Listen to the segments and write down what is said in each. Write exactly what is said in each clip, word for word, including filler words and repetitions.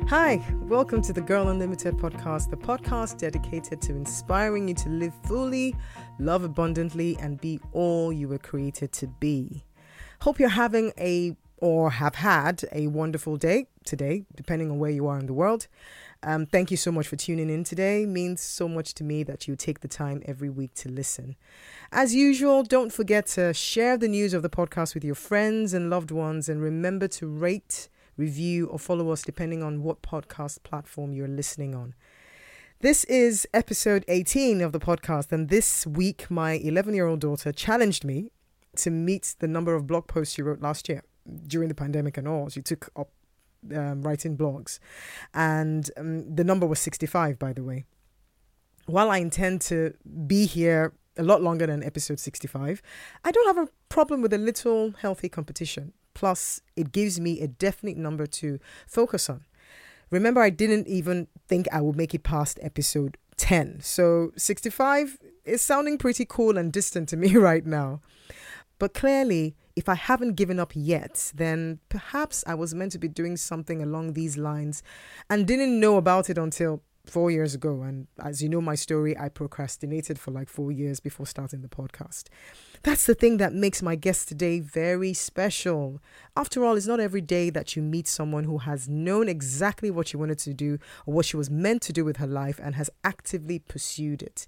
Hi, welcome to the Girl Unlimited podcast, the podcast dedicated to inspiring you to live fully, love abundantly, and be all you were created to be. Hope you're having a, or have had, a wonderful day today, depending on where you are in the world. Um, thank you so much for tuning in today. It means so much to me that you take the time every week to listen. As usual, don't forget to share the news of the podcast with your friends and loved ones, and remember to rate, review, or follow us depending on what podcast platform you're listening on. This is episode eighteen of the podcast, and this week my eleven-year-old daughter challenged me to meet the number of blog posts she wrote last year during the pandemic and all. She took up um, writing blogs, and um, the number was sixty-five, by the way. While I intend to be here a lot longer than episode sixty-five, I don't have a problem with a little healthy competition. Plus, it gives me a definite number to focus on. Remember, I didn't even think I would make it past episode ten. So sixty-five is sounding pretty cool and distant to me right now. But clearly, if I haven't given up yet, then perhaps I was meant to be doing something along these lines and didn't know about it until four years ago. And as you know my story, I procrastinated for like four years before starting the podcast. That's the thing that makes my guest today very special. After all, it's not every day that you meet someone who has known exactly what she wanted to do or what she was meant to do with her life and has actively pursued it.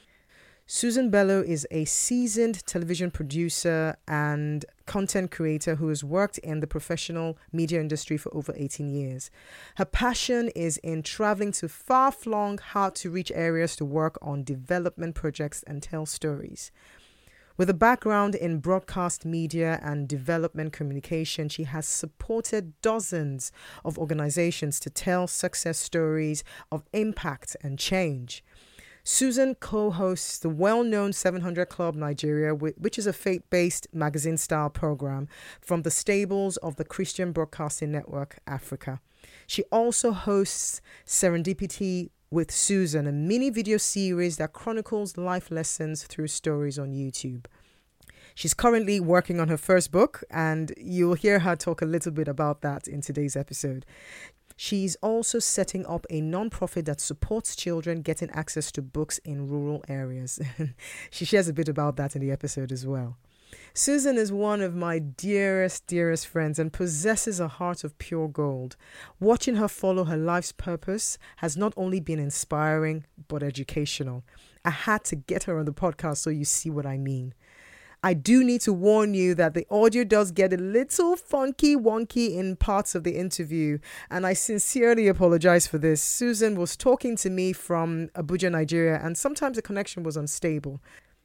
Susan Bello is a seasoned television producer and content creator who has worked in the professional media industry for over eighteen years. Her passion is in traveling to far-flung, hard-to-reach areas to work on development projects and tell stories. With a background in broadcast media and development communication, she has supported dozens of organizations to tell success stories of impact and change. Susan co-hosts the well-known seven hundred Club Nigeria, which is a faith-based magazine-style program from the stables of the Christian Broadcasting Network Africa. She also hosts Serendipity with Susan, a mini video series that chronicles life lessons through stories on YouTube. She's currently working on her first book, and you'll hear her talk a little bit about that in today's episode. She's also setting up a non-profit that supports children getting access to books in rural areas. She shares a bit about that in the episode as well. Susan is one of my dearest, dearest friends and possesses a heart of pure gold. Watching her follow her life's purpose has not only been inspiring, but educational. I had to get her on the podcast so you see what I mean. I do need to warn you that the audio does get a little funky wonky in parts of the interview, and I sincerely apologize for this. Susan was talking to me from Abuja, Nigeria, and sometimes the connection was unstable.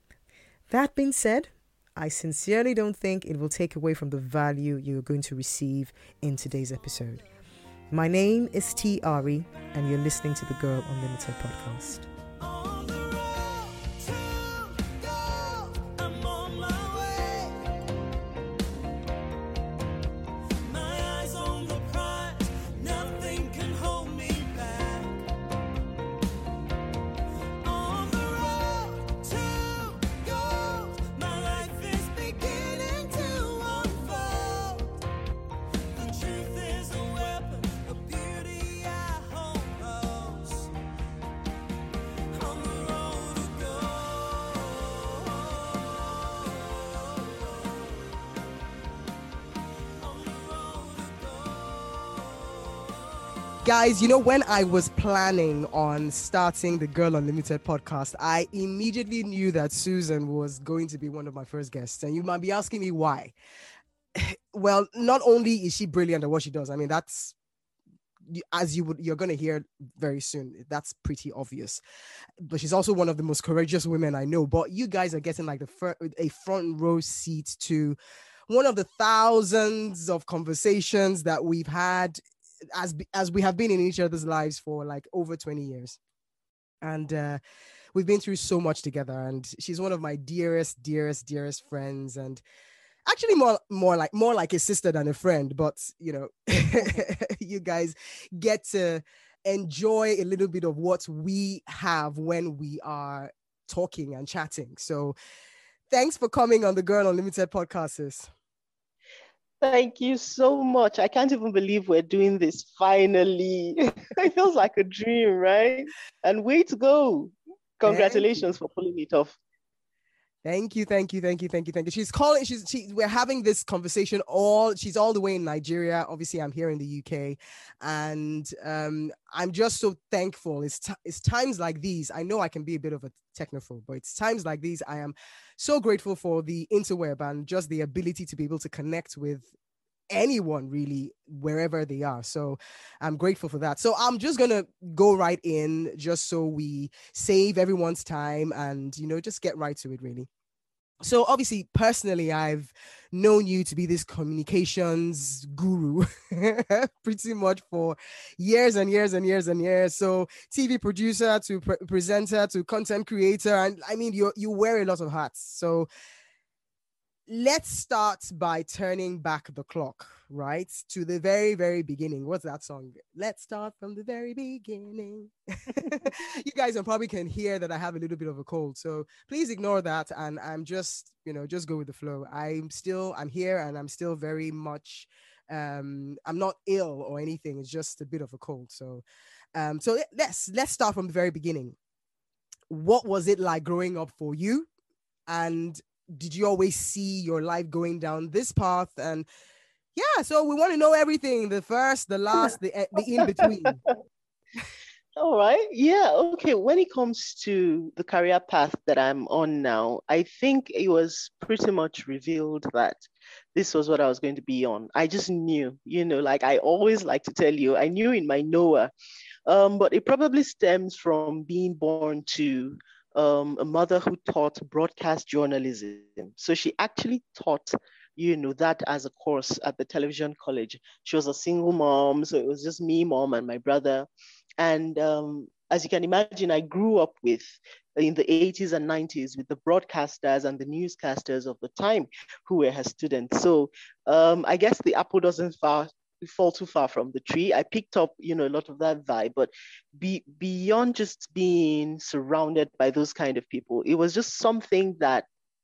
That being said, I sincerely don't think it will take away from the value you're going to receive in today's episode. My name is T. Ari, and you're listening to the Girl Unlimited podcast. Guys, you know, when I was planning on starting the Girl Unlimited podcast, I immediately knew that Susan was going to be one of my first guests. And you might be asking me why. Well, not only is she brilliant at what she does, I mean, that's, as you would, you're going to hear very soon, that's pretty obvious. But she's also one of the most courageous women I know. But you guys are getting like the fir- a front row seat to one of the thousands of conversations that we've had as as we have been in each other's lives for like over twenty years. And uh, we've been through so much together, and she's one of my dearest, dearest, dearest friends, and actually more, more like more like a sister than a friend. But, you know, you guys get to enjoy a little bit of what we have when we are talking and chatting. So thanks for coming on the Girl Unlimited podcast, sis. Thank you so much. I can't even believe we're doing this finally. It feels like a dream, right? And way to go. Thank you. Congratulations for pulling it off. Thank you, thank you, thank you, thank you, thank you. She's calling. She's she. We're having this conversation. All she's all the way in Nigeria. Obviously, I'm here in the U K, and um, I'm just so thankful. It's t- it's times like these. I know I can be a bit of a technophobe, but it's times like these I am so grateful for the interweb and just the ability to be able to connect with anyone really wherever they are. So I'm grateful for that. So I'm just gonna go right in just so we save everyone's time and you know just get right to it really. So obviously personally I've known you to be this communications guru pretty much for years and years and years and years. So TV producer to pre- presenter to content creator, and I mean you you wear a lot of hats. So let's start by turning back the clock, right? To the very, very beginning. What's that song? Let's start from the very beginning. You guys probably can hear that I have a little bit of a cold. So please ignore that. And I'm just, you know, just go with the flow. I'm still, I'm here and I'm still very much, um, I'm not ill or anything. It's just a bit of a cold. So, um, so let's, let's start from the very beginning. What was it like growing up for you? And did you always see your life going down this path? And yeah, so we want to know everything, the first, the last, the the in between. All right. Yeah. Okay. When it comes to the career path that I'm on now, I think it was pretty much revealed that this was what I was going to be on. I just knew, you know, like I always like to tell you, I knew in my Noah. Um, but it probably stems from being born to um, a mother who taught broadcast journalism. So she actually taught, you know, that as a course at the television college. She was a single mom, so it was just me, mom, and my brother. And um, as you can imagine, I grew up with in the eighties and nineties with the broadcasters and the newscasters of the time who were her students. So um, I guess the apple doesn't far fall too far from the tree. I picked up, you know, a lot of that vibe, but be, beyond just being surrounded by those kind of people, it was just something that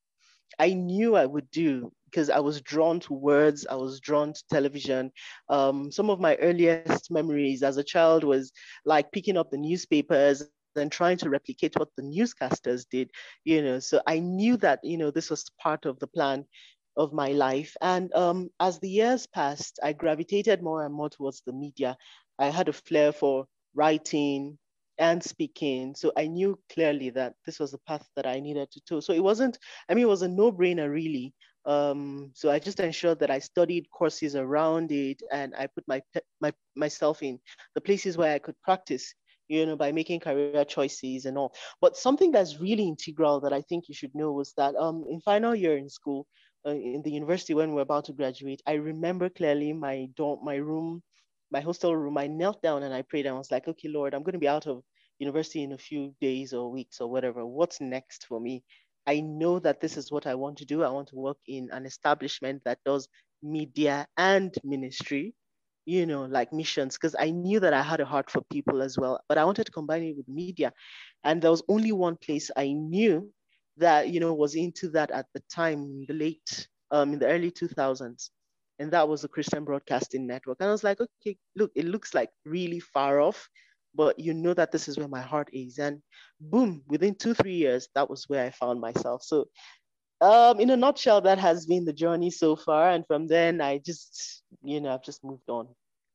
I knew I would do because I was drawn to words, I was drawn to television. Um, some of my earliest memories as a child was like picking up the newspapers and trying to replicate what the newscasters did, you know. So I knew that, you know, this was part of the plan of my life. And um, as the years passed, I gravitated more and more towards the media. I had a flair for writing and speaking. So I knew clearly that this was the path that I needed to do. So it wasn't, I mean, it was a no brainer really. Um, so I just ensured that I studied courses around it and I put my, my myself in the places where I could practice, you know, by making career choices and all. But something that's really integral that I think you should know was that um, in final year in school, uh, in the university when we we're about to graduate, I remember clearly my dorm, my room, my hostel room. I knelt down and I prayed and I was like, okay, Lord, I'm going to be out of university in a few days or weeks or whatever. What's next for me? I know that this is what I want to do. I want to work in an establishment that does media and ministry, you know, like missions, because I knew that I had a heart for people as well, but I wanted to combine it with media. And there was only one place I knew that, you know, was into that at the time, in the late, um, in the early two thousands. And that was the Christian Broadcasting Network. And I was like, okay, look, it looks like really far off, but you know that this is where my heart is. And boom, within two, three years, that was where I found myself. So um, in a nutshell, that has been the journey so far. And from then I just, you know, I've just moved on.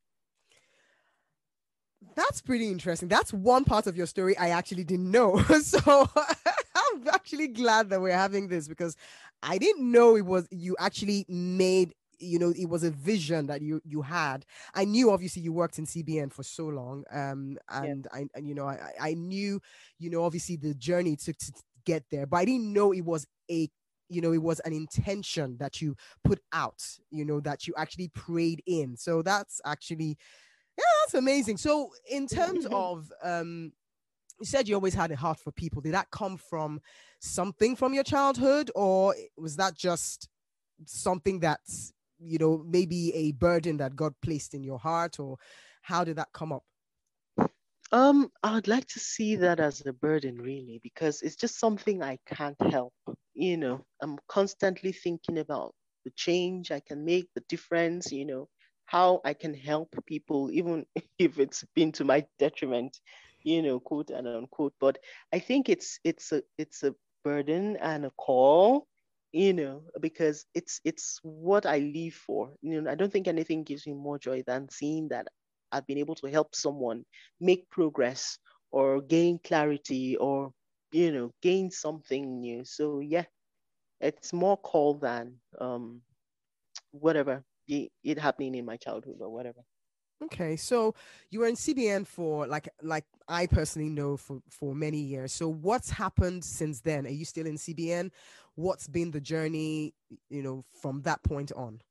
That's pretty interesting. That's one part of your story I actually didn't know. So I'm actually glad that we're having this because I didn't know it was you actually made, you know, it was a vision that you you had. I knew obviously you worked in C B N for so long, um Yeah. and I and, you know, I I knew, you know, obviously the journey it took to get there, but I didn't know it was a, you know, it was an intention that you put out, you know, that you actually prayed in. So that's actually, yeah, that's amazing. So in terms of um you said you always had a heart for people. Did that come from something from your childhood, or was that just something that's, you know, maybe a burden that God placed in your heart, or how did that come up? Um, I would like to see that as a burden, really, because it's just something I can't help. You know, I'm constantly thinking about the change I can make, the difference, you know, how I can help people, even if it's been to my detriment, you know, quote and unquote. But I think it's it's a it's a burden and a call, you know, because it's it's what I live for. You know, I don't think anything gives me more joy than seeing that I've been able to help someone make progress or gain clarity or, you know, gain something new. So yeah, it's more call than um whatever it, it happening in my childhood or whatever. Okay, so you were in C B N for like like I personally know for for many years. So what's happened since then? Are you still in C B N? What's been the journey, you know, from that point on?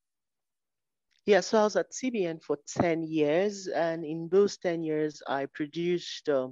Yeah, so I was at C B N for ten years, and in those ten years, I produced um,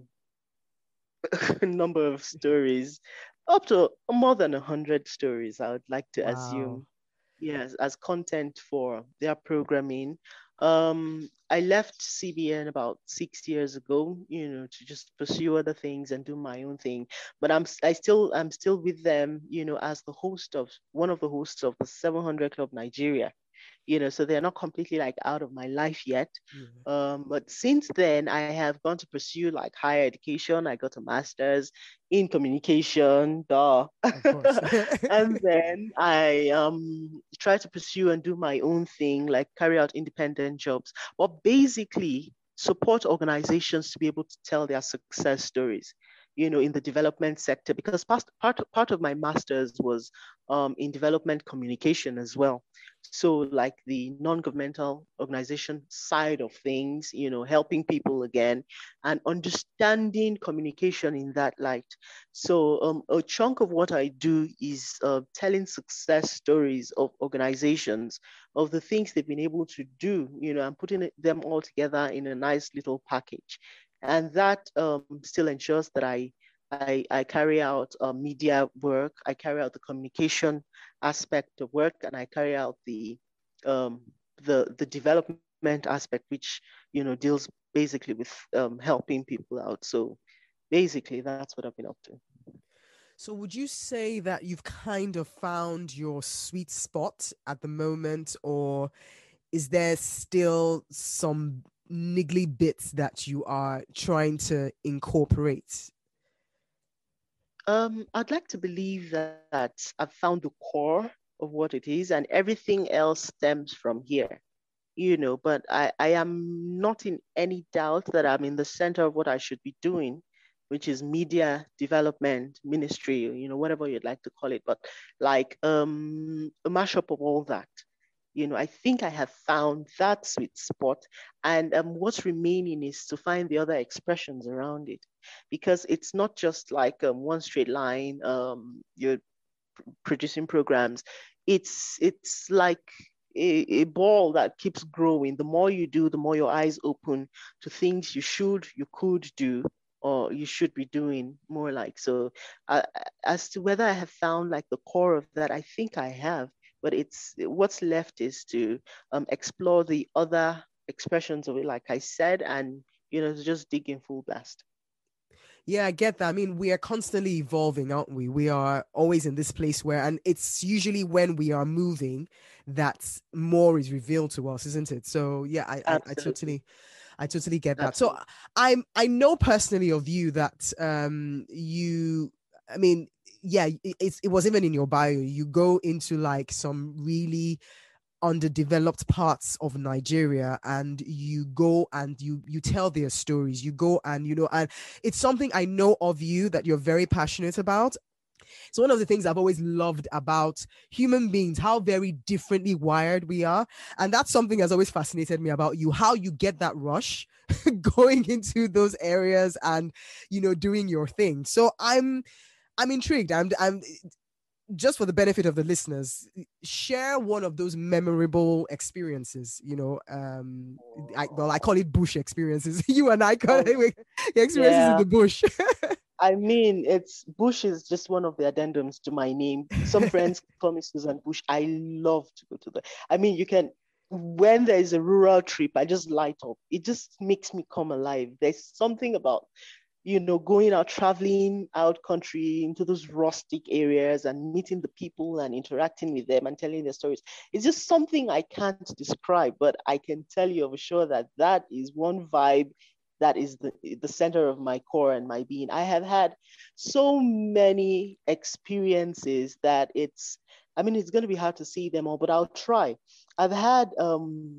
a number of stories, up to more than one hundred stories, I would like to Wow. assume. Yes, as content for their programming. Um, I left C B N about six years ago, you know, to just pursue other things and do my own thing. But I'm I still I'm still with them, you know, as the host of one of the hosts of the seven hundred Club Nigeria, you know, so they're not completely like out of my life yet. Yeah, Um, but since then, I have gone to pursue like higher education. I got a master's in communication, duh. of course. And then I um try to pursue and do my own thing, like carry out independent jobs. But basically, support organizations to be able to tell their success stories, you know, in the development sector, because part, part, part of my master's was um, in development communication as well. So like the non-governmental organization side of things, you know, helping people again and understanding communication in that light. So um, a chunk of what I do is uh, telling success stories of organizations, of the things they've been able to do, you know, and putting them all together in a nice little package. And that um, still ensures that I I, I carry out uh, media work, I carry out the communication aspect of work, and I carry out the um, the the development aspect, which you know deals basically with um, helping people out. So basically, that's what I've been up to. So would you say that you've kind of found your sweet spot at the moment, or is there still some niggly bits that you are trying to incorporate? Um, I'd like to believe that I've found the core of what it is, and everything else stems from here. You know, but I, I am not in any doubt that I'm in the center of what I should be doing, which is media development, ministry, you know, whatever you'd like to call it, but like um, a mashup of all that. You know, I think I have found that sweet spot. And um, what's remaining is to find the other expressions around it, because it's not just like um, one straight line. Um, you're producing programs. It's it's like a, a ball that keeps growing. The more you do, the more your eyes open to things you should, you could do, or you should be doing more like. So uh, as to whether I have found like the core of that, I think I have, but it's what's left is to um, explore the other expressions of it, like I said, and you know, just dig in full blast. Yeah, I get that. I mean, we are constantly evolving, aren't we? We are always in this place where, and it's usually when we are moving that more is revealed to us, isn't it? So yeah, I, I, I Absolutely. totally, I totally get that. So Absolutely. I'm, I know personally of you that um you, I mean, yeah, it, it's it was even in your bio. You go into like some really underdeveloped parts of Nigeria and you go and you you tell their stories. You go and you know, and it's something I know of you that you're very passionate about. So one of the things I've always loved about human beings, how very differently wired we are. And that's something that's always fascinated me about you, how you get that rush going into those areas and you know doing your thing. So I'm I'm intrigued. I'm I'm just for the benefit of the listeners, share one of those memorable experiences. You know, um, I, well, I call it bush experiences. You and I call Oh, it experiences in yeah. the bush. I mean, it's Bush is just one of the addendums to my name. Some friends call me Susan Bush. I love to go to the. I mean, you can when there is a rural trip, I just light up. It just makes me come alive. There's something about you know, going out, traveling out country into those rustic areas and meeting the people and interacting with them and telling their stories. It's just something I can't describe, but I can tell you for sure that that is one vibe that is the, the center of my core and my being. I have had so many experiences that it's, I mean, it's going to be hard to see them all, but I'll try. I've had, um,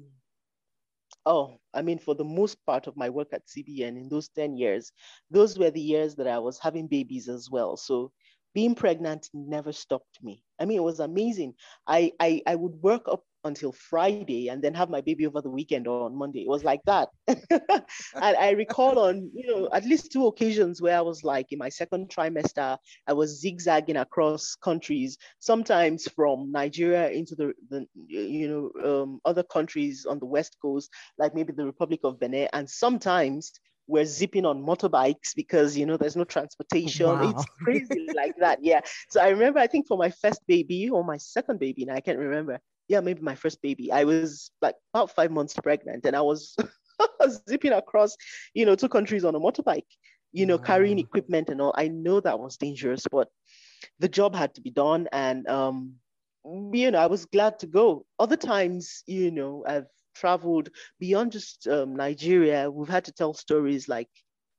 oh, I mean, for the most part of my work at C B N in those ten years, those were the years that I was having babies as well. So being pregnant never stopped me. I mean, it was amazing. I, I, I would work up until Friday and then have my baby over the weekend or on Monday. It was like that. And I recall on, you know, at least two occasions where I was like in my second trimester, I was zigzagging across countries, sometimes from Nigeria into the, the you know, um, other countries on the West Coast, like maybe the Republic of Benin. And sometimes we're zipping on motorbikes because, you know, there's no transportation. Wow. It's crazy like that. Yeah. So I remember, I think for my first baby or my second baby, and I can't remember. Yeah, maybe my first baby, I was like about five months pregnant and I was zipping across, you know, two countries on a motorbike, you know, wow. carrying equipment and all. I know that was dangerous, but the job had to be done. And, um, you know, I was glad to go. Other times, you know, I've traveled beyond just um, Nigeria. We've had to tell stories like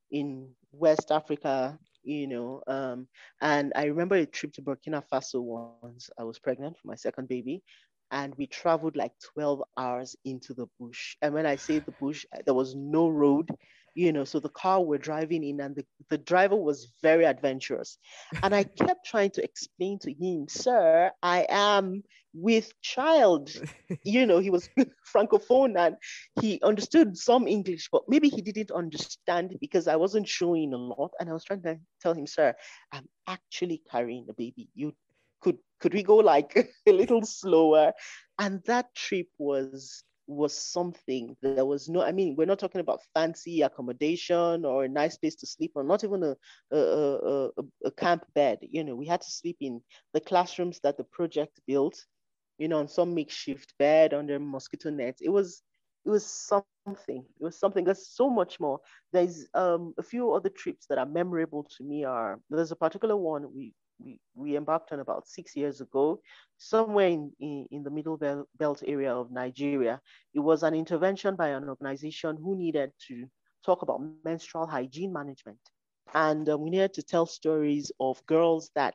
in West Africa, you know, um, and I remember a trip to Burkina Faso once. I was pregnant for my second baby, and we traveled like twelve hours into the bush. And when I say the bush, there was no road, you know, so the car we're driving in, and the, the driver was very adventurous. And I kept trying to explain to him, sir, I am with child. You know, he was Francophone and he understood some English, but maybe he didn't understand because I wasn't showing a lot. And I was trying to tell him, sir, I'm actually carrying a baby. You could could we go like a little slower? And that trip was was something. There was no, I mean, we're not talking about fancy accommodation or a nice place to sleep, or not even a a, a, a, a camp bed. You know, we had to sleep in the classrooms that the project built, you know, on some makeshift bed under mosquito nets. It was it was something. It was something. There's so much more. There's um a few other trips that are memorable to me. Are there's a particular one we we, we embarked on about six years ago, somewhere in, in, in the middle belt area of Nigeria. It was an intervention by an organization who needed to talk about menstrual hygiene management. And um, we needed to tell stories of girls that,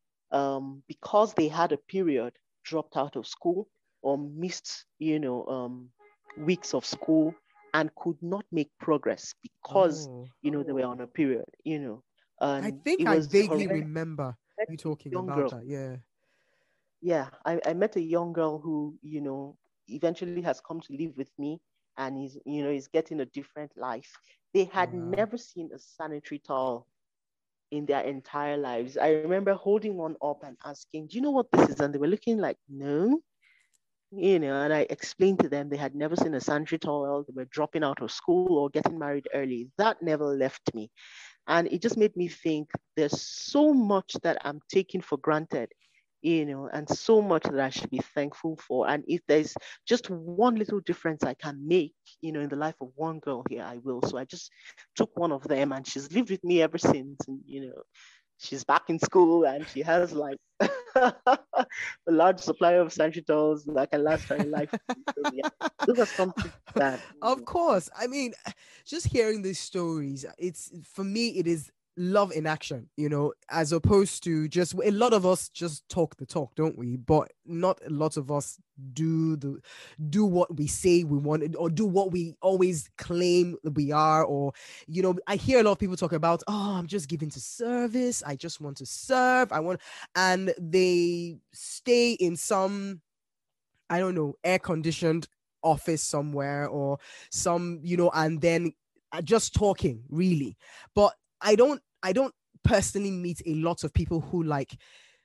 um, because they had a period, dropped out of school or missed, you know, um, weeks of school and could not make progress because, oh. you know, they were on a period, you know. And I think it I was vaguely horrendous. remember you talking about girl. that. Yeah. Yeah. I, I met a young girl who, you know, eventually has come to live with me and is, you know, is getting a different life. They had wow. never seen a sanitary towel in their entire lives. I remember holding one up and asking, do you know what this is? And they were looking like, no. You know, and I explained to them they had never seen a sanitary towel. They were dropping out of school or getting married early. That never left me. And it just made me think there's so much that I'm taking for granted, you know, and so much that I should be thankful for. And if there's just one little difference I can make, you know, in the life of one girl here, I will. So I just took one of them and she's lived with me ever since. And, you know, she's back in school and she has like a large supply of sanitary towels that can last her life. So, yeah, those are something that. Of course. I mean, just hearing these stories, it's, for me, it is love in action, you know, as opposed to just, a lot of us just talk the talk, don't we? But not a lot of us do the do what we say we want, or do what we always claim we are. Or, you know, I hear a lot of people talk about, oh, I'm just giving to service, I just want to serve, I want, and they stay in some, I don't know, air-conditioned office somewhere or some, you know, and then just talking, really. But I don't, I don't personally meet a lot of people who, like,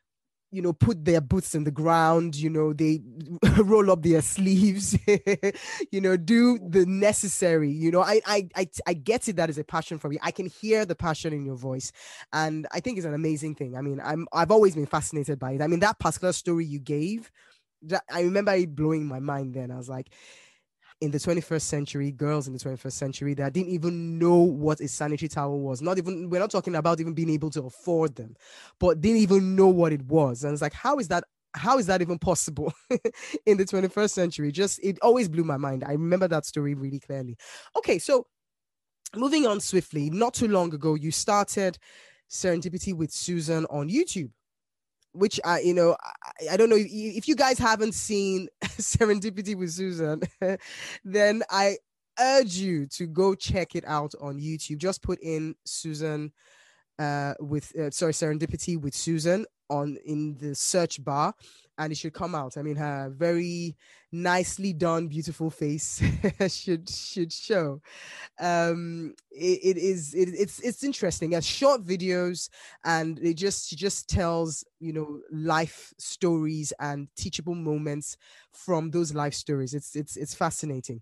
you know, put their boots in the ground, you know, they roll up their sleeves, you know, do the necessary, you know. I, I, I, I get it. That is a passion for me. I can hear the passion in your voice. And I think it's an amazing thing. I mean, I'm, I've always been fascinated by it. I mean, that particular story you gave, that, I remember it blowing my mind then. I was like, in the twenty-first century, girls in the twenty-first century that didn't even know what a sanitary towel was. Not even, we're not talking about even being able to afford them, but didn't even know what it was. And it's like, how is that? How is that even possible in the twenty-first century? Just, it always blew my mind. I remember that story really clearly. Okay, so moving on swiftly, not too long ago, you started Serendipity with Susan on YouTube, which I, you know, I, I don't know if, if you guys haven't seen Serendipity with Susan, then I urge you to go check it out on YouTube. Just put in Susan uh, with, uh, sorry, Serendipity with Susan on in the search bar, and it should come out. I mean, her very nicely done, beautiful face should should show. Um, it, it is it, it's it's interesting. As short videos, and it just she just tells, you know, life stories and teachable moments from those life stories. It's it's it's fascinating.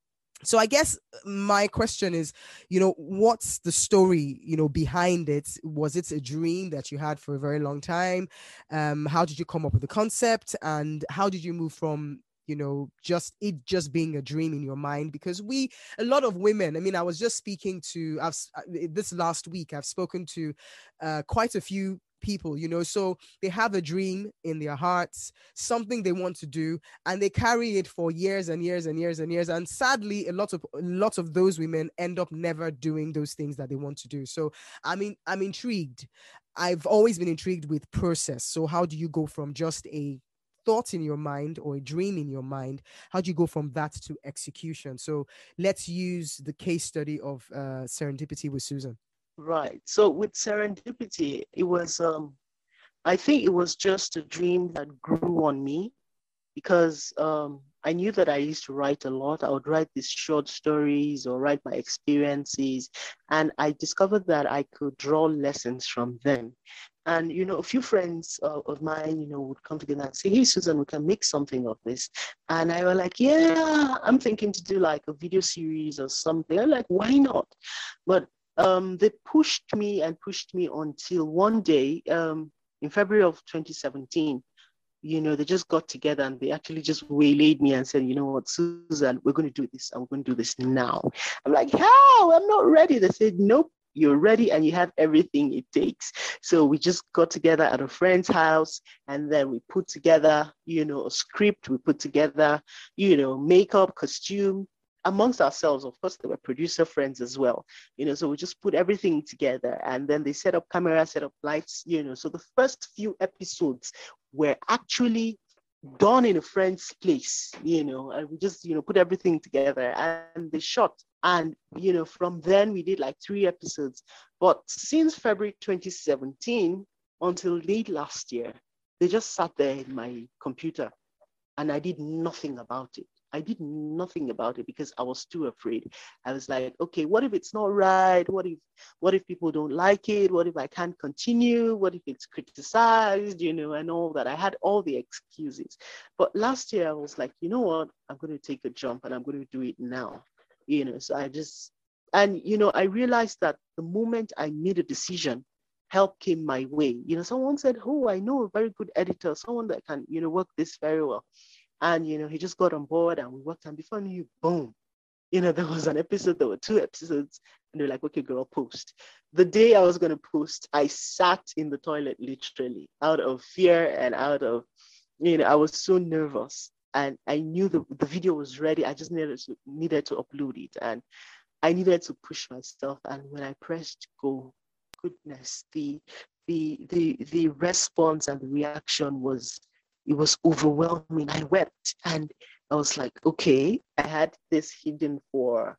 So I guess my question is, you know, what's the story, you know, behind it? Was it a dream that you had for a very long time? Um, how did you come up with the concept, and how did you move from, you know, just it just being a dream in your mind? Because we, a lot of women, I mean, I was just speaking to, I've this last week, I've spoken to uh, quite a few people, you know, so they have a dream in their hearts, something they want to do, and they carry it for years and years and years and years. And sadly, a lot of a lot of those women end up never doing those things that they want to do. So I mean, I'm intrigued. I've always been intrigued with process. So how do you go from just a thought in your mind or a dream in your mind? How do you go from that to execution? So let's use the case study of uh, Serendipity with Susan. Right. So with Serendipity, it was, um, I think it was just a dream that grew on me, because um, I knew that I used to write a lot. I would write these short stories or write my experiences. And I discovered that I could draw lessons from them. And, you know, a few friends uh, of mine, you know, would come together and say, hey, Susan, we can make something of this. And I was like, yeah, I'm thinking to do like a video series or something. I'm like, why not? But um, they pushed me and pushed me until one day, um, in February of twenty seventeen, you know, they just got together and they actually just waylaid me and said, you know what, Susan, we're going to do this. And we're going to do this now. I'm like, how? I'm not ready. They said, nope, you're ready and you have everything it takes. So we just got together at a friend's house, and then we put together, you know, a script. We put together, you know, makeup, costume, amongst ourselves. Of course, there were producer friends as well, you know, so we just put everything together, and then they set up camera, set up lights, you know. So the first few episodes were actually done in a friend's place, you know, and we just, you know, put everything together and they shot. And, you know, from then we did like three episodes. But since February twenty seventeen until late last year, they just sat there in my computer and I did nothing about it. I did nothing about it because I was too afraid. I was like, okay, what if it's not right? What if, what if people don't like it? What if I can't continue? What if it's criticized, you know, and all that? I had all the excuses. But last year I was like, you know what? I'm going to take a jump and I'm going to do it now, you know. So I just, and, you know, I realized that the moment I made a decision, help came my way. You know, someone said, oh, I know a very good editor, someone that can, you know, work this very well. And, you know, he just got on board and we worked, and before I knew, boom, you know, there was an episode, there were two episodes, and they're like, okay, girl, post. The day I was going to post, I sat in the toilet literally out of fear and out of, you know, I was so nervous, and I knew the, the video was ready. I just needed to, needed to upload it, and I needed to push myself. And when I pressed go, goodness, the, the, the, the response and the reaction was, it was overwhelming. I wept and I was like, okay, I had this hidden for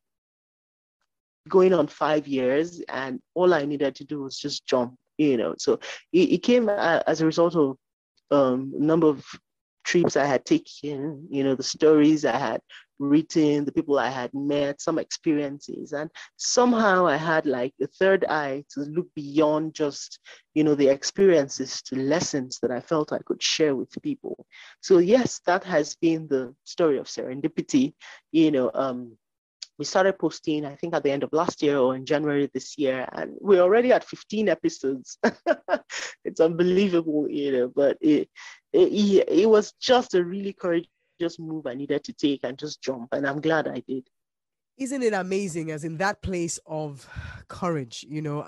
going on five years and all I needed to do was just jump, you know. So it, it came as a result of um, a number of trips I had taken, you know, the stories I had written, the people I had met, some experiences. And somehow I had like a third eye to look beyond just, you know, the experiences to lessons that I felt I could share with people. So yes, that has been the story of Serendipity. You know, um, we started posting, I think at the end of last year or in January this year, and we're already at fifteen episodes. It's unbelievable, you know, but it, it, it was just a really courageous just move I needed to take and just jump. And I'm glad I did. Isn't it amazing, as in that place of courage, you know,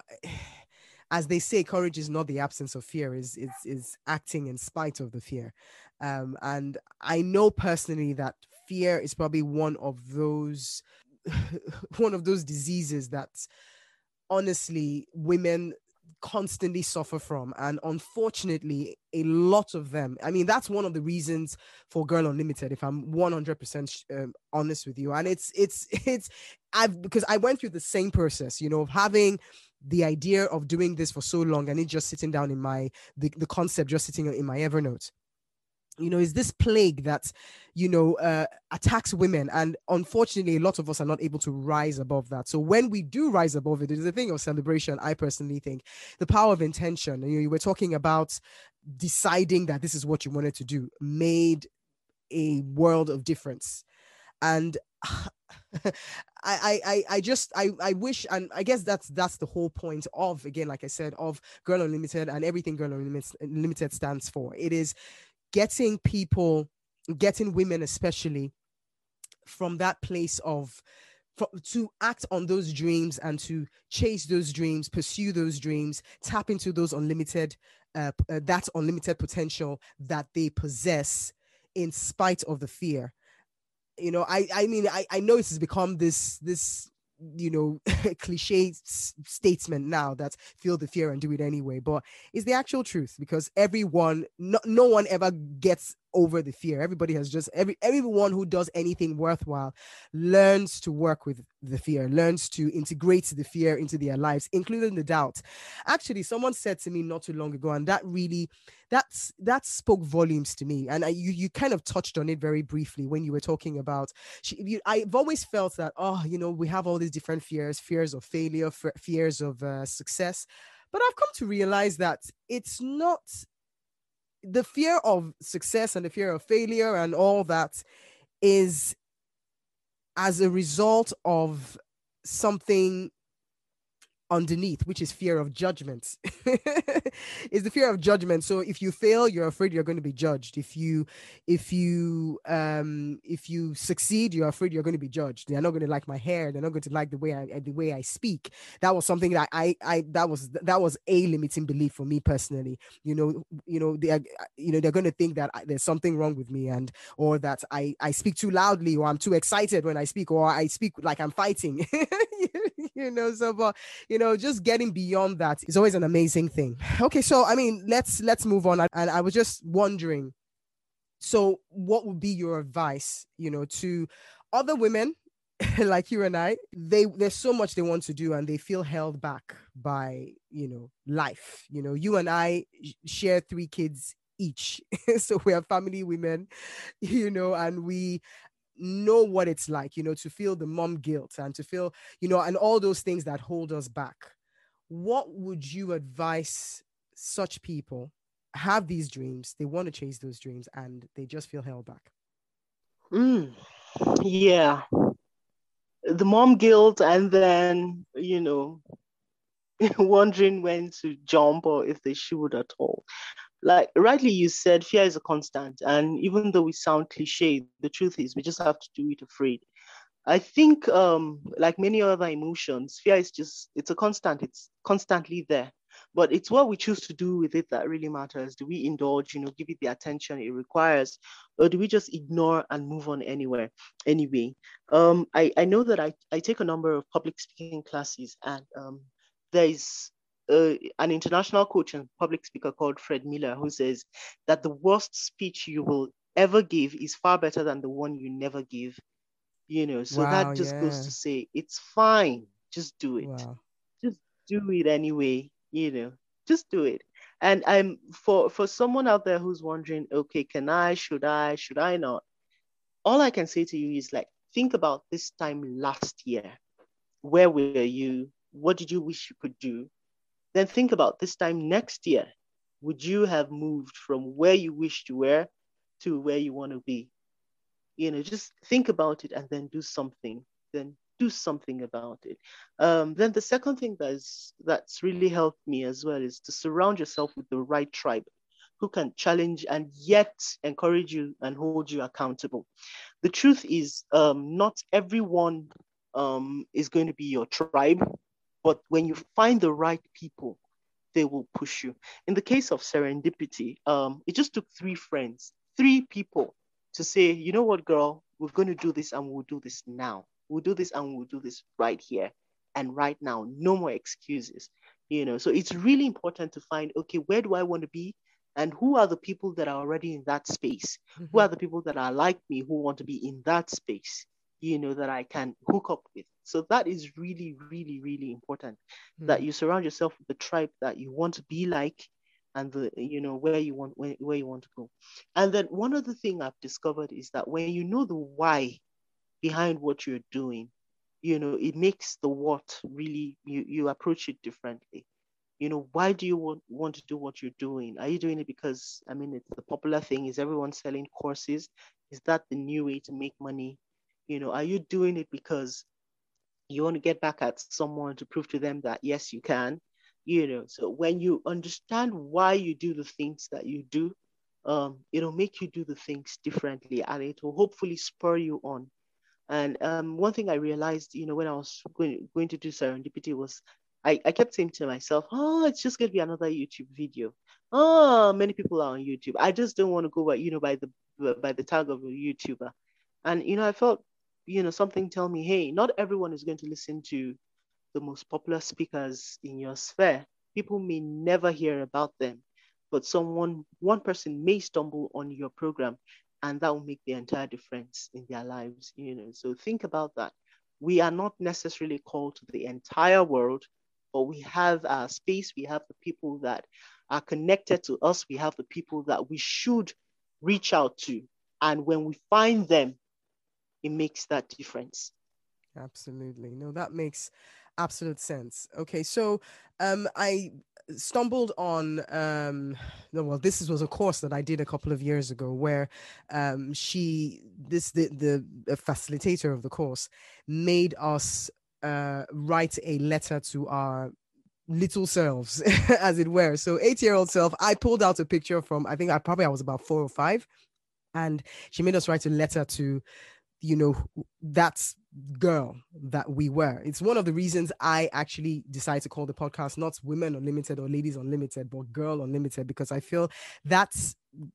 as they say, courage is not the absence of fear, is is is acting in spite of the fear. Um, and I know personally that fear is probably one of those one of those diseases that honestly women constantly suffer from, and unfortunately a lot of them, I mean, that's one of the reasons for Girl Unlimited, if I'm one hundred percent um, honest with you. And it's it's it's I've because I went through the same process, you know, of having the idea of doing this for so long, and it just sitting down in my the, the concept just sitting in my Evernote, you know, is this plague that, you know, uh, attacks women. And unfortunately, a lot of us are not able to rise above that. So when we do rise above it, it is a thing of celebration. I personally think the power of intention, you know, you were talking about deciding that this is what you wanted to do, made a world of difference. And I, I, I just, I, I wish, and I guess that's, that's the whole point of, again, like I said, of Girl Unlimited and everything Girl Unlimited stands for. It is getting people, getting women especially, from that place of for, to act on those dreams and to chase those dreams, pursue those dreams, tap into those unlimited, uh, uh, that unlimited potential that they possess in spite of the fear. You know, I, I mean, I, I know it has become this, this, you know, cliche s- statement now that feel the fear and do it anyway, but it's the actual truth, because everyone, no, no one ever gets over the fear. Everybody has just, every everyone who does anything worthwhile learns to work with the fear, learns to integrate the fear into their lives, including the doubt. Actually, someone said to me not too long ago, and that really, that's that spoke volumes to me. And I, you you kind of touched on it very briefly when you were talking about, she, you, I've always felt that, oh, you know, we have all these different fears, fears of failure, f- fears of uh, success. But I've come to realize that it's not the fear of success and the fear of failure and all that is as a result of something underneath, which is fear of judgment. Is the fear of judgment. So if you fail, you're afraid you're going to be judged. If you if you um if you succeed, you're afraid you're going to be judged. They're not going to like my hair, they're not going to like the way I the way I speak. That was something that I I that was that was a limiting belief for me personally. You know, you know, they are, you know, they're going to think that I, there's something wrong with me, and or that I I speak too loudly, or I'm too excited when I speak, or I speak like I'm fighting. You know, so but you know, just getting beyond that is always an amazing thing. Okay, so I mean, let's let's move on. And I was just wondering, so what would be your advice, you know, to other women like you and I? They there's so much they want to do, and they feel held back by, you know, life. You know, you and I share three kids each, so we are family women, you know, and we know what it's like, you know, to feel the mom guilt and to feel, you know, and all those things that hold us back. What would you advise such people have these dreams? They want to chase those dreams and they just feel held back. Mm, yeah. The mom guilt, and then, you know, wondering when to jump or if they should at all. Like rightly you said, fear is a constant. And even though we sound cliche, the truth is we just have to do it afraid. I think, um, like many other emotions, fear is just, it's a constant, it's constantly there. But it's what we choose to do with it that really matters. Do we indulge, you know, give it the attention it requires, or do we just ignore and move on anywhere, anyway? Um, I, I know that I, I take a number of public speaking classes, and um, there is uh, an international coach and public speaker called Fred Miller, who says that the worst speech you will ever give is far better than the one you never give. You know, so Wow, that just goes yeah. to say it's fine, just do it, Wow. just do it anyway. You know, just do it. And I'm for for someone out there who's wondering, okay, can I, should I, should I not? All I can say to you is, like, think about this time last year. Where were you? What did you wish you could do? Then think about this time next year. Would you have moved from where you wished you were to where you want to be? You know, just think about it and then do something. Then do something about it. Um, then the second thing that's that's really helped me as well is to surround yourself with the right tribe. who can challenge and yet encourage you and hold you accountable. The truth is, um, not everyone um, is going to be your tribe, but when you find the right people, they will push you. In the case of serendipity, um, it just took three friends, three people to say, you know what, girl, we're going to do this and we'll do this now. We'll do this and we'll do this right here and right now. No more excuses. You know, so it's really important to find, okay, where do I want to be? And who are the people that are already in that space? Mm-hmm. Who are the people that are like me who want to be in that space, you know, that I can hook up with? So that is really, really, really important, mm-hmm. that you surround yourself with the tribe that you want to be like, and the, you know, where you want, where, where you want to go. And then one other thing I've discovered is that when you know the why behind what you're doing, you know, it makes the what really, you, you approach it differently. You know, why do you want, want to do what you're doing? Are you doing it because, I mean, it's the popular thing? Is everyone selling courses? Is that the new way to make money? You know, are you doing it because you want to get back at someone to prove to them that, yes, you can? You know, so when you understand why you do the things that you do, um, it'll make you do the things differently, and it will hopefully spur you on. And um, one thing I realized, you know, when I was going, going to do serendipity was, I, I kept saying to myself, oh, it's just going to be another YouTube video. Oh, many people are on YouTube. I just don't want to go by, you know, by the by the tag of a YouTuber. And, you know, I felt, you know, something tell me, hey, not everyone is going to listen to the most popular speakers in your sphere. People may never hear about them, but someone, one person may stumble on your program, and that will make the entire difference in their lives, you know. So think about that. We are not necessarily called to the entire world, but we have our space, we have the people that are connected to us, we have the people that we should reach out to. And when we find them, it makes that difference. Absolutely. No, that makes absolute sense. Okay, so um, I stumbled on um no well this was a course that I did a couple of years ago where um she this the the, the facilitator of the course made us uh write a letter to our little selves as it were. So eight-year-old self, I pulled out a picture from, I think I probably I was about four or five, and she made us write a letter to, you know, that's girl that we were. It's one of the reasons I actually decided to call the podcast not Women Unlimited or Ladies Unlimited, but Girl Unlimited, because I feel that's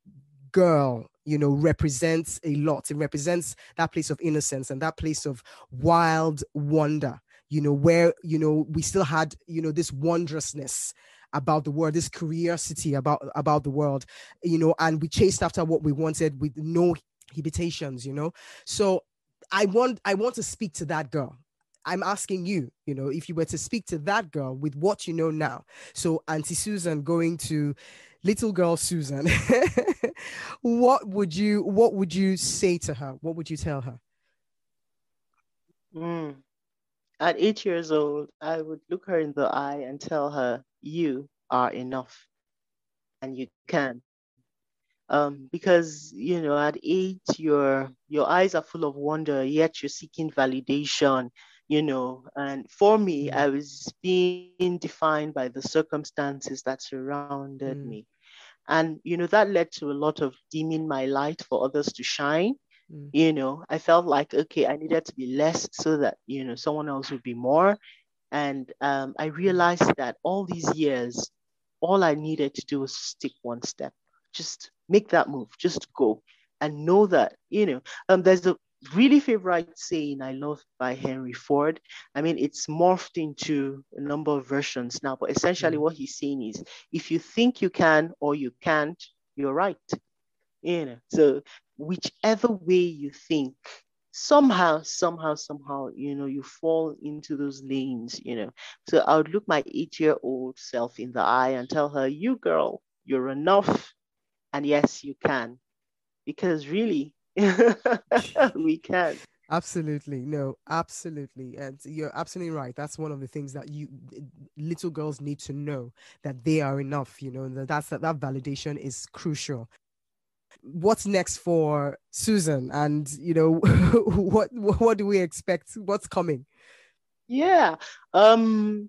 girl, you know, represents a lot. It represents that place of innocence and that place of wild wonder, you know, where, you know, we still had, you know, this wondrousness about the world, this curiosity about, about the world, you know, and we chased after what we wanted with no inhibitations, you know. So I want I want to speak to that girl. I'm asking you, you know, if you were to speak to that girl with what you know now. So Auntie Susan going to little girl Susan, what would you what would you say to her? What would you tell her? Mm. At eight years old, I would look her in the eye and tell her, you are enough and you can. Um, because, you know, at eight, your your eyes are full of wonder, yet you're seeking validation, you know. And for me, mm. I was being defined by the circumstances that surrounded mm. me. And, you know, that led to a lot of dimming my light for others to shine. Mm. You know, I felt like, okay, I needed to be less so that, you know, someone else would be more. And um, I realized that all these years, all I needed to do was stick one step. Just make that move, just go and know that, you know, um, there's a really favorite saying I love by Henry Ford. I mean, it's morphed into a number of versions now, but essentially mm. what he's saying is, if you think you can or you can't, you're right. You know, so whichever way you think, somehow, somehow, somehow, you know, you fall into those lanes, you know. So I would look my eight-year-old self in the eye and tell her, you girl, you're enough. And yes, you can, because really, we can. Absolutely. No, absolutely. And you're absolutely right. That's one of the things that you little girls need to know, that they are enough, you know, that that's, that, that validation is crucial. What's next for Susan? And, you know, what what do we expect? What's coming? Yeah. Um,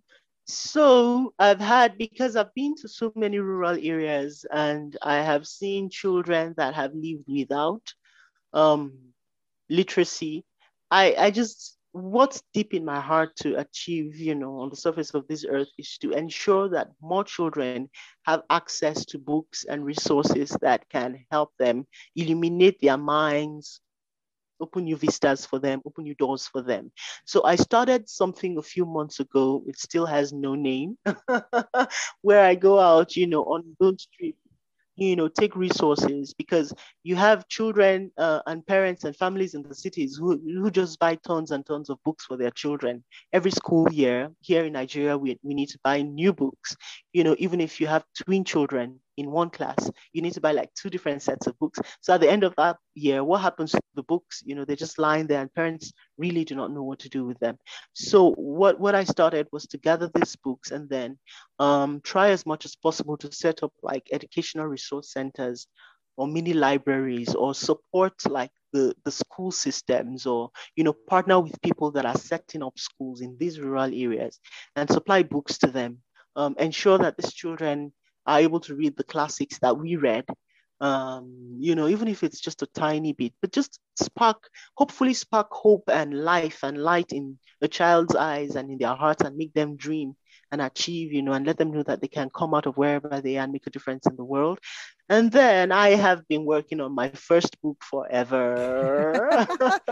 So I've had, because I've been to so many rural areas and I have seen children that have lived without um, literacy. I, I just, what's deep in my heart to achieve, you know, on the surface of this earth is to ensure that more children have access to books and resources that can help them illuminate their minds, open new vistas for them, open new doors for them. So I started something a few months ago. It still has no name, where I go out, you know, on those streets, you know, take resources, because you have children uh, and parents and families in the cities who, who just buy tons and tons of books for their children. Every school year here in Nigeria, we, we need to buy new books. You know, even if you have twin children in one class, you need to buy like two different sets of books. So at the end of that year, what happens to the books? You know, they're just lying there and parents really do not know what to do with them. So what, what I started was to gather these books and then um, try as much as possible to set up like educational resource centers or mini libraries, or support like the, the school systems, or, you know, partner with people that are setting up schools in these rural areas and supply books to them. Um, ensure that these children are able to read the classics that we read, um, you know, even if it's just a tiny bit, but just spark, hopefully spark hope and life and light in a child's eyes and in their hearts, and make them dream and achieve, you know, and let them know that they can come out of wherever they are and make a difference in the world. And then I have been working on my first book forever.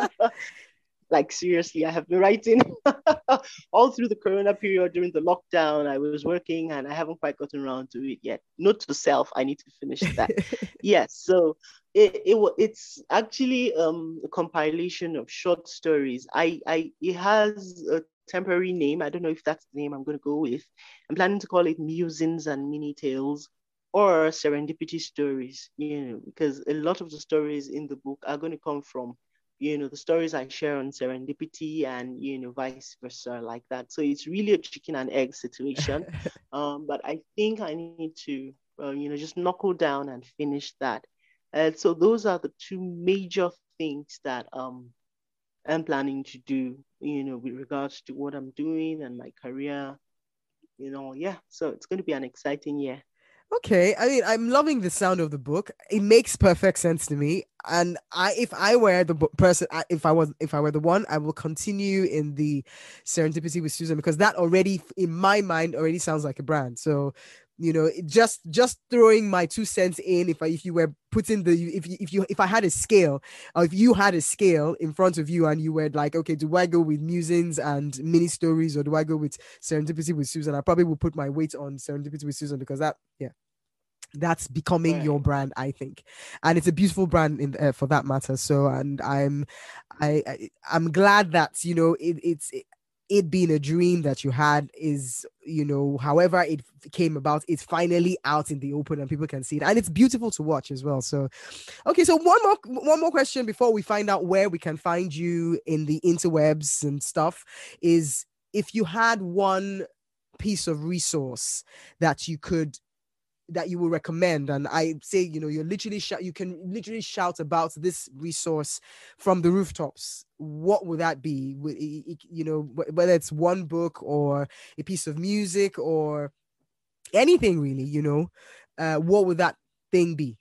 Like seriously, I have been writing all through the corona period. During the lockdown, I was working and I haven't quite gotten around to it yet. Note to self, I need to finish that. Yes, so it, it it's actually um, a compilation of short stories. I, I It has a temporary name. I don't know if that's the name I'm going to go with. I'm planning to call it Musings and Mini Tales, or Serendipity Stories, you know, because a lot of the stories in the book are going to come from, you know, the stories I share on serendipity, and, you know, vice versa, like that. So it's really a chicken and egg situation. Um, but I think I need to, uh, you know, just knuckle down and finish that. And so those are the two major things that um, I'm planning to do, you know, with regards to what I'm doing and my career, you know. Yeah. So it's going to be an exciting year. Okay, I mean, I'm loving the sound of the book. It makes perfect sense to me. And I, if I were the bo- person, I, if I was, if I were the one, I will continue in the Serendipity with Susan, because that already, in my mind, already sounds like a brand. So, you know, it just just throwing my two cents in. If I, if you were putting the, if you, if you, if I had a scale, or if you had a scale in front of you, and you were like, okay, do I go with musings and mini stories, or do I go with Serendipity with Susan? I probably will put my weight on Serendipity with Susan, because that, yeah, that's becoming your Right. brand, I think, and it's a beautiful brand in uh, for that matter. So, and i'm i, I I'm glad that, you know, it, it's it, it being a dream that you had is, you know, however it came about, it's finally out in the open and people can see it, and it's beautiful to watch as well. So okay, so one more one more question before we find out where we can find you in the interwebs and stuff is, if you had one piece of resource that you could that you will recommend, and I say, you know, you're literally sh- you can literally shout about this resource from the rooftops, what would that be? You know, whether it's one book or a piece of music or anything really, you know, uh, what would that thing be?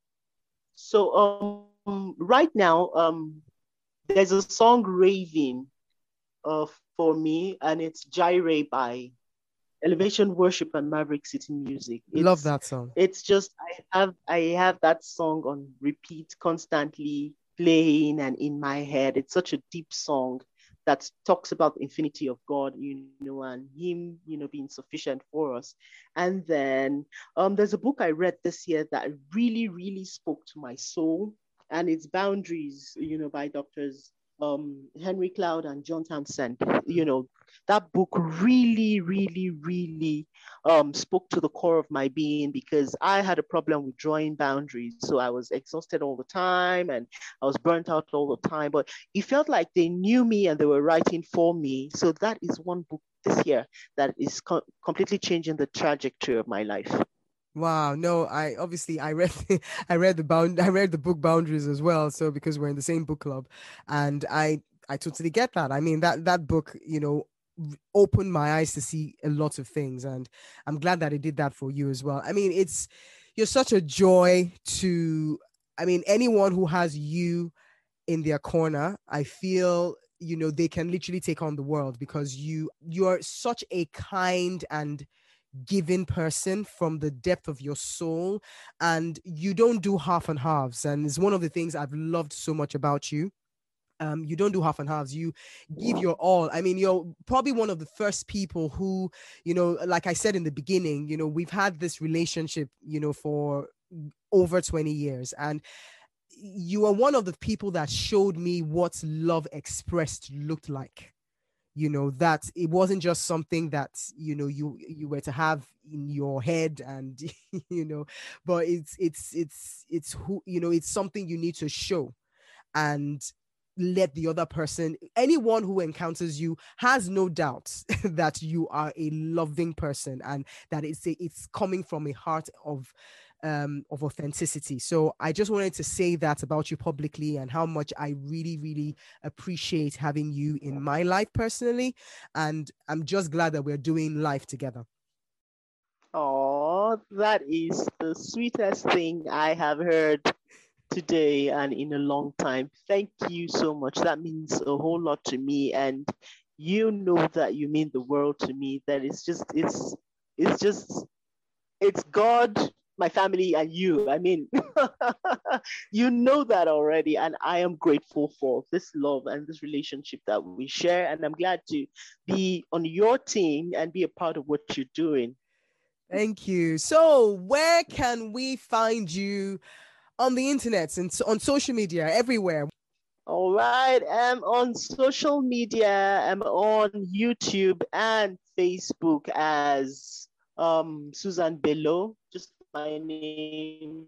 So um, right now, um, there's a song Raving uh, for me, and it's Gyrate by Elevation Worship and Maverick City Music. Love It's that song. it's just I have I have that song on repeat, constantly playing and in my head. It's such a deep song that talks about the infinity of God, you know, and Him, you know, being sufficient for us. And then um, there's a book I read this year that really, really spoke to my soul, and it's Boundaries, you know, by doctors um, Henry Cloud and John Townsend. You know, that book really, really, really um, spoke to the core of my being, because I had a problem with drawing boundaries. So I was exhausted all the time and I was burnt out all the time. But it felt like they knew me and they were writing for me. So that is one book this year that is co- completely changing the trajectory of my life. Wow, no, I obviously I read I read the bound I read the book Boundaries as well. So because we're in the same book club, and I I totally get that. I mean that that book, you know, opened my eyes to see a lot of things. And I'm glad that it did that for you as well. I mean, it's, you're such a joy to, I mean, anyone who has you in their corner, I feel, you know, they can literally take on the world, because you, you're such a kind and giving person from the depth of your soul, and you don't do half and halves. And it's one of the things I've loved so much about you. Um, you don't do half and halves. You give your all. I mean, you're probably one of the first people who, you know, like I said in the beginning, you know, we've had this relationship, you know, for over twenty years. And you are one of the people that showed me what love expressed looked like. You know, that it wasn't just something that, you know, you, you were to have in your head and, you know, but it's, it's, it's, it's who, you know, it's something you need to show and let the other person, anyone who encounters you has no doubt that you are a loving person, and that it's a, it's coming from a heart of um of authenticity. So I just wanted to say that about you publicly, and how much I really really appreciate having you in my life personally, and I'm just glad that we're doing life together. Oh, that is the sweetest thing I have heard today and in a long time. Thank you so much. That means a whole lot to me, and you know that you mean the world to me. That it's just it's it's just it's God, my family, and you. I mean, you know that already, and I am grateful for this love and this relationship that we share, and I'm glad to be on your team and be a part of what you're doing. Thank you. So where can we find you on the internet and on social media, everywhere? All right. I'm on social media. I'm on YouTube and Facebook as um, Susan Bello, just my name.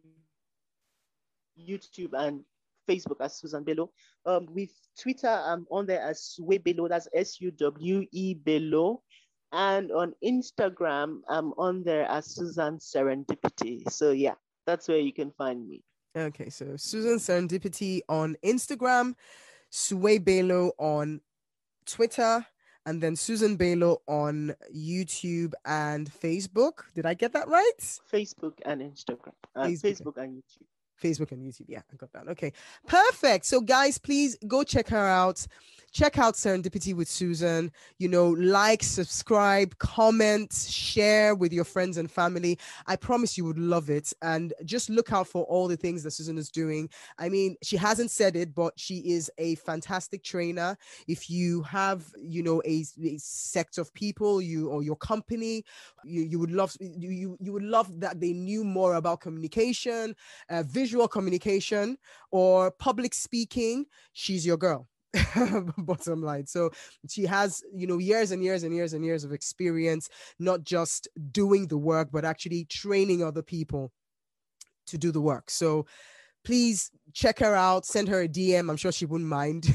YouTube and Facebook as Susan Bello. Um, with Twitter, I'm on there as Suwe Bello. That's S U W E Bello. And on Instagram, I'm on there as Susan Serendipity. So yeah, that's where you can find me. Okay, so Susan Serendipity on Instagram, Suwe Bello on Twitter, and then Susan Bello on YouTube and Facebook. Did I get that right? Facebook and Instagram. Uh, Facebook. Facebook and YouTube. Facebook and YouTube. Yeah, I got that. Okay, perfect. So guys, please go check her out. Check out Serendipity with Susan. You know, like, subscribe, comment, share with your friends and family. I promise you would love it. And just look out for all the things that Susan is doing. I mean, she hasn't said it, but she is a fantastic trainer. If you have, you know, a, a sect of people, you or your company, you, you would love you you would love that they knew more about communication, uh, visual communication, or public speaking. She's your girl. Bottom line. So she has, you know, years and years and years and years of experience, not just doing the work, but actually training other people to do the work. So please check her out, send her a D M. I'm sure she wouldn't mind.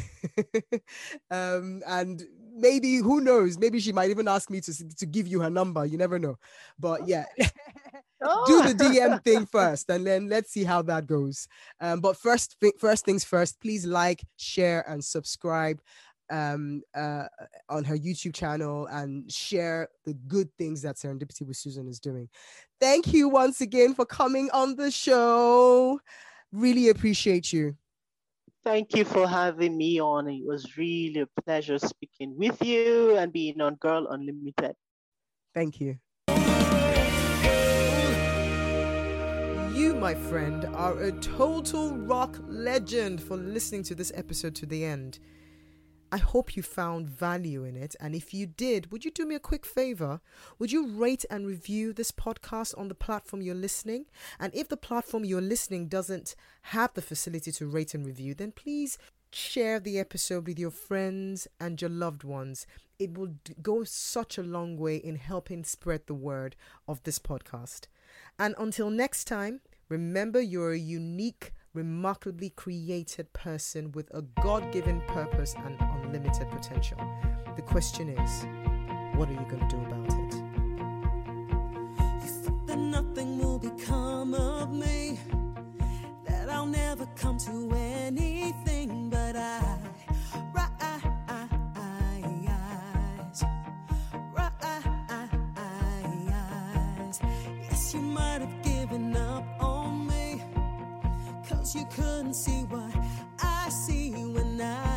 um, and maybe, who knows, maybe she might even ask me to, to give you her number. You never know. But yeah, oh. Do the D M thing first, and then let's see how that goes. Um, but first, first things first, please like, share, and subscribe um, uh, on her YouTube channel, and share the good things that Serendipity with Susan is doing. Thank you once again for coming on the show. Really appreciate you. Thank you for having me on. It was really a pleasure speaking with you and being on Girl Unlimited. Thank you. You, my friend, are a total rock legend for listening to this episode to the end. I hope you found value in it. And if you did, would you do me a quick favor? Would you rate and review this podcast on the platform you're listening? And if the platform you're listening doesn't have the facility to rate and review, then please share the episode with your friends and your loved ones. It will go such a long way in helping spread the word of this podcast. And until next time, remember you're a unique, remarkably created person with a God-given purpose and unlimited potential. The question is, what are you going to do about it? You think that nothing will become of me, that I'll never come to anything, but I rise. couldn't see what I see when I